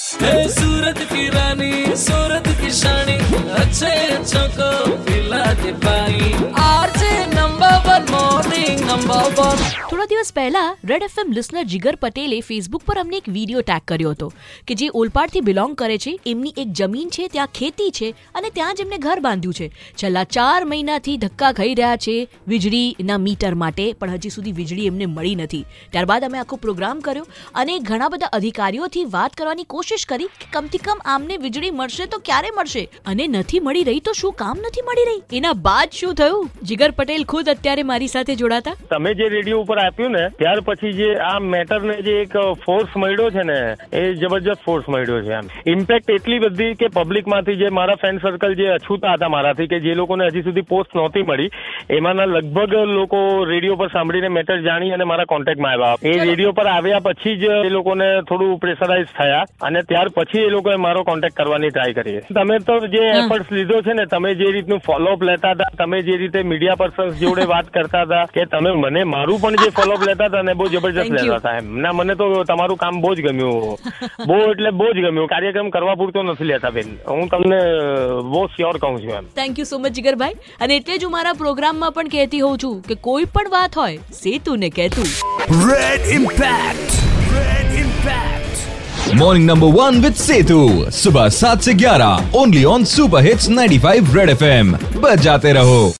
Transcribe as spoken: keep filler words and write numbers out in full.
सूरत की रानी सूरत की शानी अच्छे अच्छों को पिला दे पानी RJ number one morning number one. થોડા દિવસ પહેલા રેડ એફએમ લિસનર જીગર પટેલે ફેસબુક પર અમને એક વિડીયો ટેગ કર્યો હતો કે જે ઓલપાડથી બિલોંગ કરે છે. એમની એક જમીન છે, ત્યાં ખેતી છે અને ત્યાં જ એમને ઘર બાંધ્યું છે. છેલ્લા ચાર મહિનાથી ધક્કા ખાઈ રહ્યા છે વીજળીના મીટર માટે, પણ હજી સુધી વીજળી એમને મળી નથી. ત્યારબાદ અમે આખો પ્રોગ્રામ કર્યો અને ઘણા બધા અધિકારીઓથી વાત કરવાની કોશિશ કરી કે કમથી કમ આમને વીજળી મળશે તો ક્યારે મળશે, અને નથી મળી રહી તો શું કામ નથી મળી રહી. એના બાદ શું થયું, જીગર પટેલ ખુદ અત્યારે મારી સાથે જોડાતા. તમે જે રેડિયો ઉપર આપ્યું ને ત્યાર પછી જે આ મેટર ને જે એક ફોર્સ મળ્યો છે ને એ જબરજસ્ત ફોર્સ મળ્યો છે. આમ ઇમ્પેક્ટ એટલી બધી કે પબ્લિક માંથી જે મારા ફ્રેન્ડ સર્કલ જે અછૂતા હતા મારાથી, કે જે લોકોને હજી સુધી પોસ્ટ નહોતી મળી, એમાંના લગભગ લોકો રેડિયો પર સાંભળીને મેટર જાણી અને મારા કોન્ટેક્ટમાં આવ્યા. એ રેડિયો પર આવ્યા પછી જ એ લોકોને થોડું પ્રેશરાઇઝ થયા અને ત્યાર પછી એ લોકોએ મારો કોન્ટેક્ટ કરવાની ટ્રાય કરી. તમે તો જે એફર્ટ્સ લીધો છે ને, તમે જે રીતનું ફોલોઅપ લેતા હતા, તમે જે રીતે મીડિયા પર્સન્સ જોડે વાત કરતા હતા, કે તમે મને મારું પણ જે ફોલોઅપ લેતા હતા ને બહુ જબરજસ્ત લેતા હતા એમ ના, મને તો તમારું કામ બહુ જ ગમ્યું, બહુ એટલે બહુ જ ગમ્યું. કાર્યક્રમ કરવા પૂરતો નથી લેતા બેન, હું તમને બહુ શ્યોર કહું છું એમ. થેન્ક યુ સો મચ જીગરભાઈ. અને એટલે જ હું મારા પ્રોગ્રામમાં પણ કહેતી હોઉં છું કે કોઈ પણ વાત હોય સેતુ ને કહેતું. Red Impact. Red Impact. Morning number one with Setu. सुबह सात से ग्यारह. Only on Super Hits ninety-five Red F M. बजाते रहो.